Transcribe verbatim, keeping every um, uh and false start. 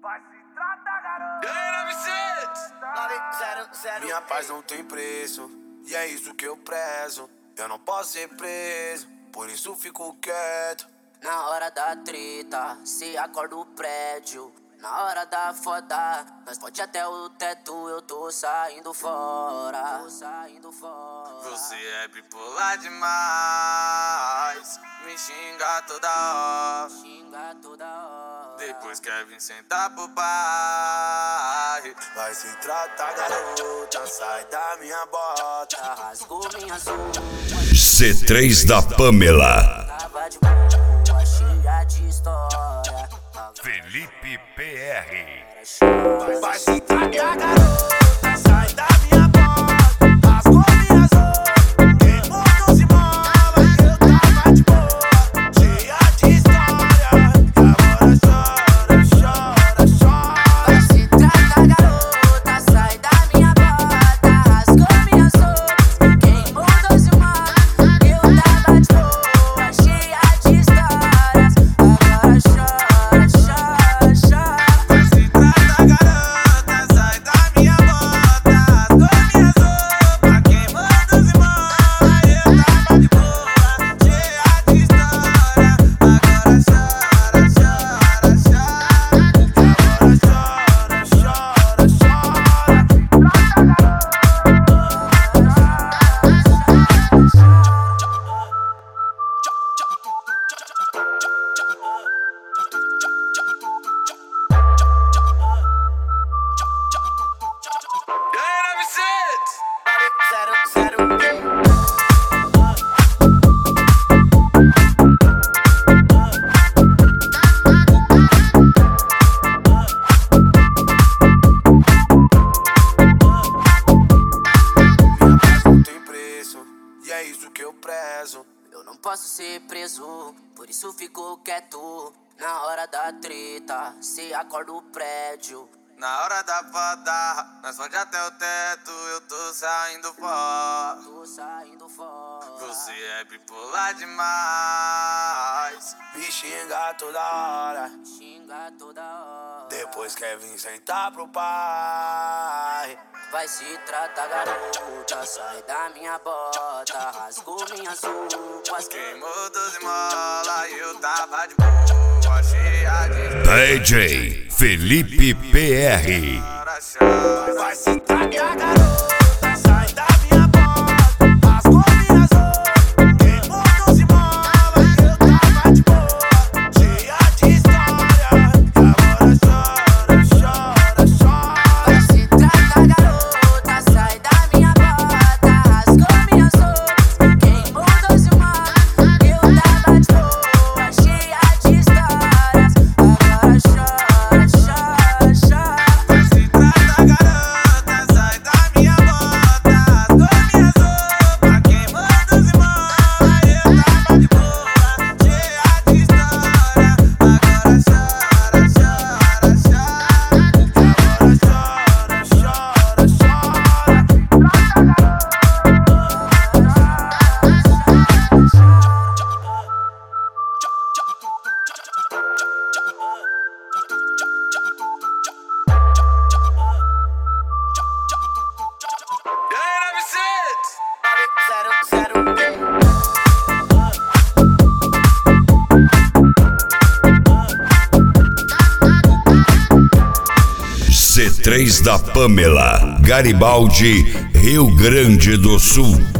Vai se tratar, garoto. Minha paz não tem preço, e é isso que eu prezo. Eu não posso ser preso, por isso fico quieto. Na hora da treta, se acorda o prédio. Na hora da foda, nós pode até o teto. Eu tô saindo fora, tô saindo fora. Você é bipolar demais, me xinga toda hora, xinga toda hora. Depois quer vir sentar pro pai. Vai se tratar, garota, sai da minha bota. Rasgou minhas roupas. C três da Pamela. Tava de boa, cheia de história. Felipe P R. Vai se tratar, garota, sai da minha bota. Rasgou minhas roupas, queimou doze molas. Eu tava de boa, cheia de história. Agora chora, chora, chora. Vai se tratar, garota, sai da minha bota. Rasgou minhas roupas, queimou doze molas. Eu tava de boa, cheia de histórias. Agora chora, chora, chora. Vai se tratar, garota, sai da minha bota. Rasgou minhas roupas, queimou doze molas. Eu tava de boa, cheia de história. Agora chora, chora, chora. Agora chora, chora, chora. Não tem preço, e é isso que eu prezo. Eu não posso ser preso, por isso fico quieto. Na hora da treta, se acorda o prédio. Na hora da foda, nós pode até o teto. Eu tô saindo fora, Tô saindo fora. você é bipolar demais, me xinga toda hora. Xinga toda hora. Depois quer vir sentar pro pai. Vai se tratar, garota, sai da minha bota. Rasgou minhas roupas. Queimou doze molas e eu tava de boa, cheia de D J Felipe P R. chora, chora. Vai se tratar, garota, sai da minha bota. Rasgou minhas roupas, queimou doze molas. Eu tava de boa, cheia de história. Agora chora, chora, chora. Vai se tratar, garota, sai da minha bota. Rasgou minhas roupas, queimou doze molas. Eu tava de boa, cheia de histórias. Agora chora, chora, chora. Vai se tratar, garota, sai da minha bota. Rasgou minhas roupas, queimou doze molas. Eu tava de boa, cheia de história. Agora chora, chora, chora. Agora chora, chora, chora. C três da Pamela. Garibaldi, Rio Grande do Sul.